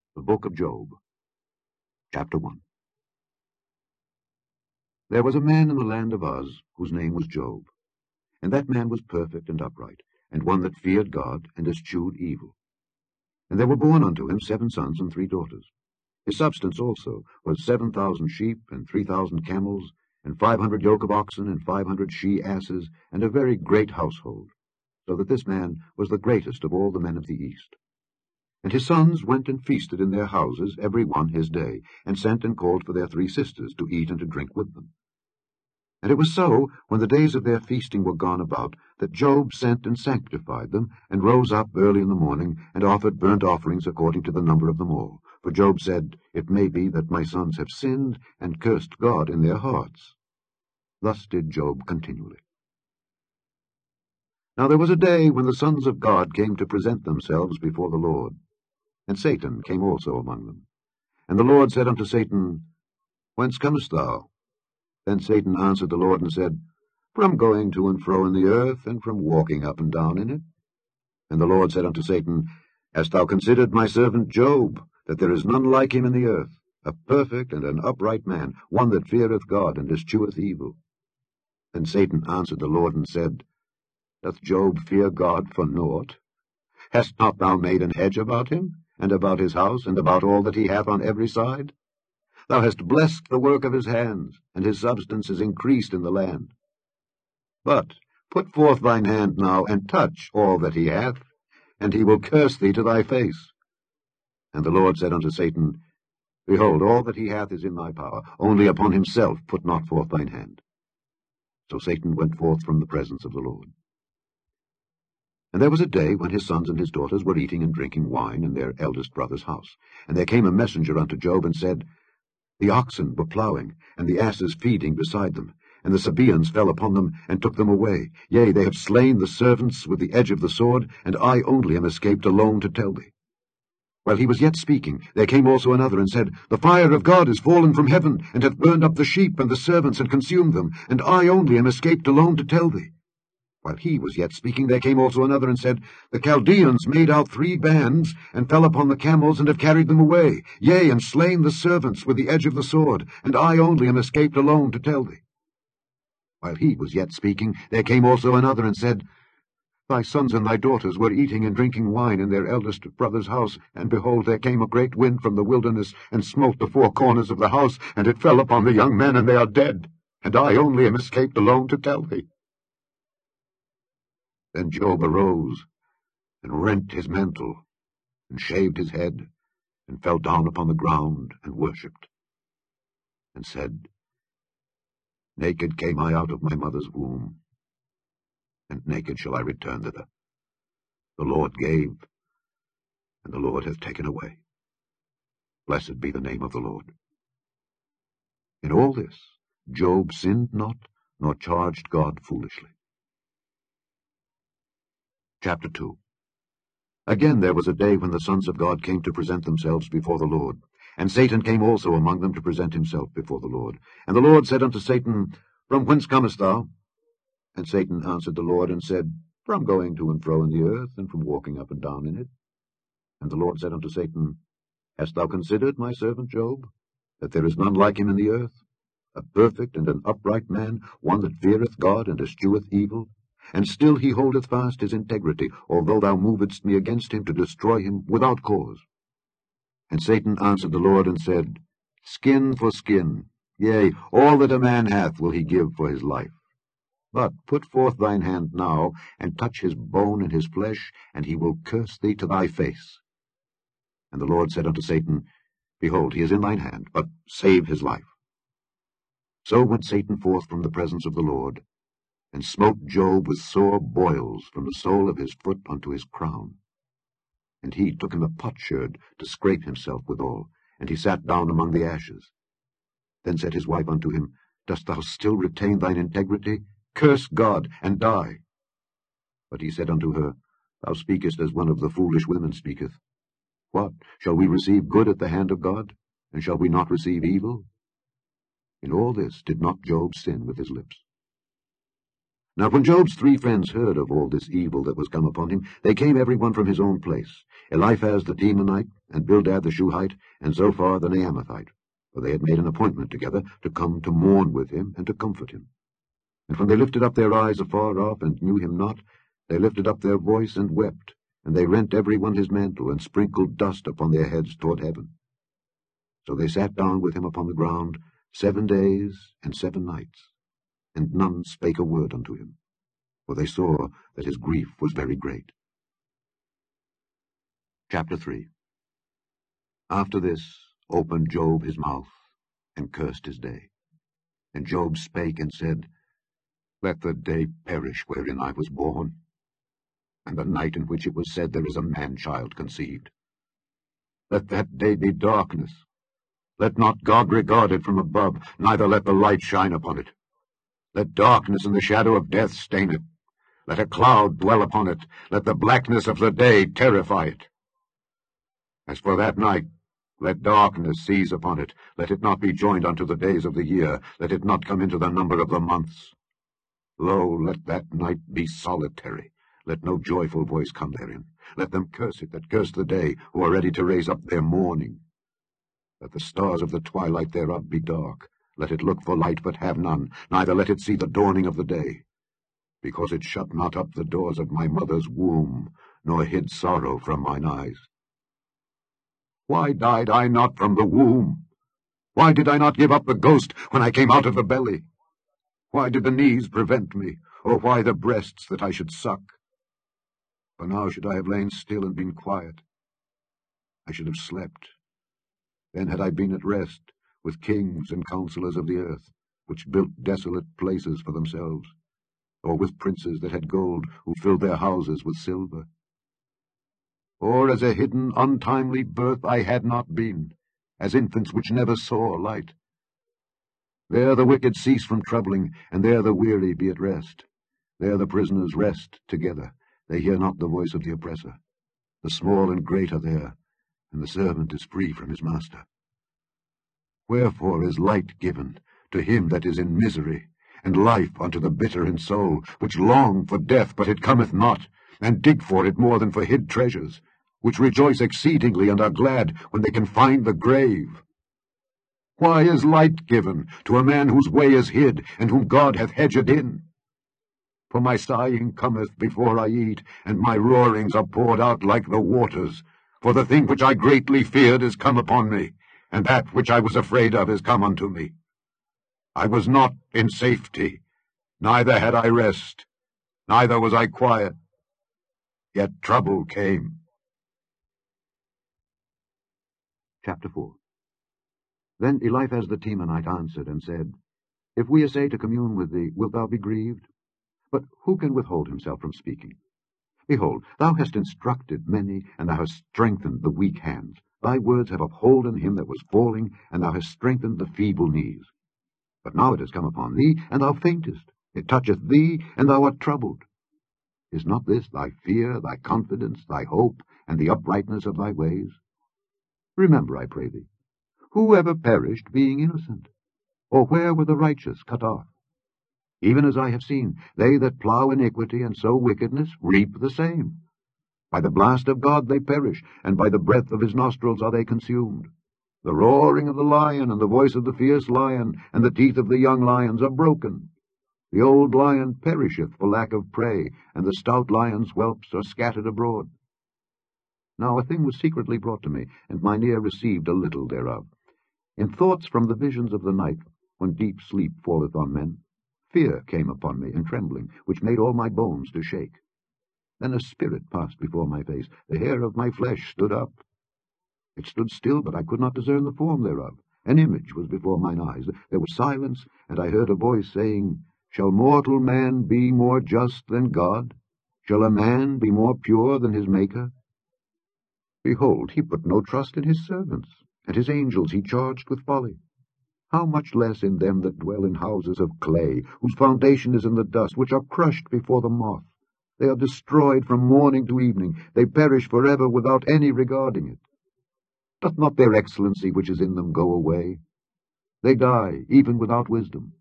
The Book of Job, Chapter 1. There was a man in the land of Uz, whose name was Job. And that man was perfect and upright, and one that feared God, and eschewed evil. And there were born unto him 7 sons and 3 daughters. His substance also was 7,000 sheep, and 3,000 camels, and 500 yoke of oxen, and 500 she-asses, and a very great household, so that this man was the greatest of all the men of the east. And his sons went and feasted in their houses, every one his day, and sent and called for their 3 sisters to eat and to drink with them. And it was so, when the days of their feasting were gone about, that Job sent and sanctified them, and rose up early in the morning, and offered burnt offerings according to the number of them all. For Job said, It may be that my sons have sinned, and cursed God in their hearts. Thus did Job continually. Now there was a day when the sons of God came to present themselves before the Lord. And Satan came also among them. And the Lord said unto Satan, Whence comest thou? Then Satan answered the Lord and said, From going to and fro in the earth, and from walking up and down in it. And the Lord said unto Satan, Hast thou considered my servant Job, that there is none like him in the earth, a perfect and an upright man, one that feareth God and escheweth evil? Then Satan answered the Lord and said, Doth Job fear God for naught? Hast not thou made an hedge about him, and about his house, and about all that he hath on every side? Thou hast blessed the work of his hands, and his substance is increased in the land. But put forth thine hand now, and touch all that he hath, and he will curse thee to thy face. And the Lord said unto Satan, Behold, all that he hath is in thy power, only upon himself put not forth thine hand. So Satan went forth from the presence of the Lord. And there was a day when his sons and his daughters were eating and drinking wine in their eldest brother's house. And there came a messenger unto Job, and said, The oxen were plowing, and the asses feeding beside them, and the Sabaeans fell upon them, and took them away. Yea, they have slain the servants with the edge of the sword, and I only am escaped alone to tell thee. While he was yet speaking, there came also another, and said, The fire of God is fallen from heaven, and hath burned up the sheep and the servants, and consumed them, and I only am escaped alone to tell thee. While he was yet speaking, there came also another, and said, The Chaldeans made out 3 bands, and fell upon the camels, and have carried them away, yea, and slain the servants with the edge of the sword, and I only am escaped alone to tell thee. While he was yet speaking, there came also another, and said, Thy sons and thy daughters were eating and drinking wine in their eldest brother's house, and behold, there came a great wind from the wilderness, and smote the 4 corners of the house, and it fell upon the young men, and they are dead, and I only am escaped alone to tell thee. Then Job arose, and rent his mantle, and shaved his head, and fell down upon the ground, and worshipped, and said, Naked came I out of my mother's womb, and naked shall I return thither. The Lord gave, and the Lord hath taken away. Blessed be the name of the Lord. In all this Job sinned not, nor charged God foolishly. Chapter 2. Again there was a day when the sons of God came to present themselves before the Lord. And Satan came also among them to present himself before the Lord. And the Lord said unto Satan, From whence comest thou? And Satan answered the Lord, and said, From going to and fro in the earth, and from walking up and down in it. And the Lord said unto Satan, Hast thou considered my servant Job, that there is none like him in the earth, a perfect and an upright man, one that feareth God and escheweth evil? And still he holdeth fast his integrity, although thou movedst me against him to destroy him without cause. And Satan answered the Lord, and said, Skin for skin, yea, all that a man hath will he give for his life. But put forth thine hand now, and touch his bone and his flesh, and he will curse thee to thy face. And the Lord said unto Satan, Behold, he is in thine hand, but save his life. So went Satan forth from the presence of the Lord, and smote Job with sore boils from the sole of his foot unto his crown. And he took him a potsherd to scrape himself withal, and he sat down among the ashes. Then said his wife unto him, Dost thou still retain thine integrity? Curse God, and die. But he said unto her, Thou speakest as one of the foolish women speaketh. What, shall we receive good at the hand of God, and shall we not receive evil? In all this did not Job sin with his lips. Now when Job's 3 friends heard of all this evil that was come upon him, they came every one from his own place, Eliphaz the Temanite, and Bildad the Shuhite, and Zophar the Naamathite, for they had made an appointment together to come to mourn with him and to comfort him. And when they lifted up their eyes afar off and knew him not, they lifted up their voice and wept, and they rent every one his mantle, and sprinkled dust upon their heads toward heaven. So they sat down with him upon the ground 7 days and 7 nights, and none spake a word unto him, for they saw that his grief was very great. Chapter 3. After this opened Job his mouth, and cursed his day. And Job spake and said, Let the day perish wherein I was born, and the night in which it was said, There is a man-child conceived. Let that day be darkness. Let not God regard it from above, neither let the light shine upon it. Let darkness and the shadow of death stain it. Let a cloud dwell upon it. Let the blackness of the day terrify it. As for that night, let darkness seize upon it. Let it not be joined unto the days of the year. Let it not come into the number of the months. Lo, let that night be solitary. Let no joyful voice come therein. Let them curse it that curse the day, who are ready to raise up their mourning. Let the stars of the twilight thereof be dark. Let it look for light, but have none, neither let it see the dawning of the day. Because it shut not up the doors of my mother's womb, nor hid sorrow from mine eyes. Why died I not from the womb? Why did I not give up the ghost when I came out of the belly? Why did the knees prevent me, or why the breasts that I should suck? For now should I have lain still and been quiet. I should have slept. Then had I been at rest, with kings and counselors of the earth, which built desolate places for themselves, or with princes that had gold, who filled their houses with silver. Or as a hidden, untimely birth I had not been, as infants which never saw light. There the wicked cease from troubling, and there the weary be at rest. There the prisoners rest together, they hear not the voice of the oppressor. The small and great are there, and the servant is free from his master. Wherefore is light given to him that is in misery, and life unto the bitter in soul, which long for death, but it cometh not, and dig for it more than for hid treasures, which rejoice exceedingly and are glad when they can find the grave. Why is light given to a man whose way is hid, and whom God hath hedged in? For my sighing cometh before I eat, and my roarings are poured out like the waters. For the thing which I greatly feared is come upon me, and that which I was afraid of is come unto me. I was not in safety, neither had I rest, neither was I quiet. Yet trouble came. Chapter 4. Then Eliphaz the Temanite answered and said, If we essay to commune with thee, wilt thou be grieved? But who can withhold himself from speaking? Behold, thou hast instructed many, and thou hast strengthened the weak hands. Thy words have upholden him that was falling, and thou hast strengthened the feeble knees. But now it has come upon thee, and thou faintest. It toucheth thee, and thou art troubled. Is not this thy fear, thy confidence, thy hope, and the uprightness of thy ways? Remember, I pray thee, who ever perished being innocent? Or where were the righteous cut off? Even as I have seen, they that plough iniquity and sow wickedness reap the same. By the blast of God they perish, and by the breath of his nostrils are they consumed. The roaring of the lion, and the voice of the fierce lion, and the teeth of the young lions are broken. The old lion perisheth for lack of prey, and the stout lion's whelps are scattered abroad. Now a thing was secretly brought to me, and mine ear received a little thereof. In thoughts from the visions of the night, when deep sleep falleth on men, fear came upon me, and trembling, which made all my bones to shake. Then a spirit passed before my face, the hair of my flesh stood up. It stood still, but I could not discern the form thereof. An image was before mine eyes. There was silence, and I heard a voice saying, Shall mortal man be more just than God? Shall a man be more pure than his Maker? Behold, he put no trust in his servants, and his angels he charged with folly. How much less in them that dwell in houses of clay, whose foundation is in the dust, which are crushed before the moth. They are destroyed from morning to evening. They perish forever without any regarding it. Doth not their excellency which is in them go away? They die, even without wisdom.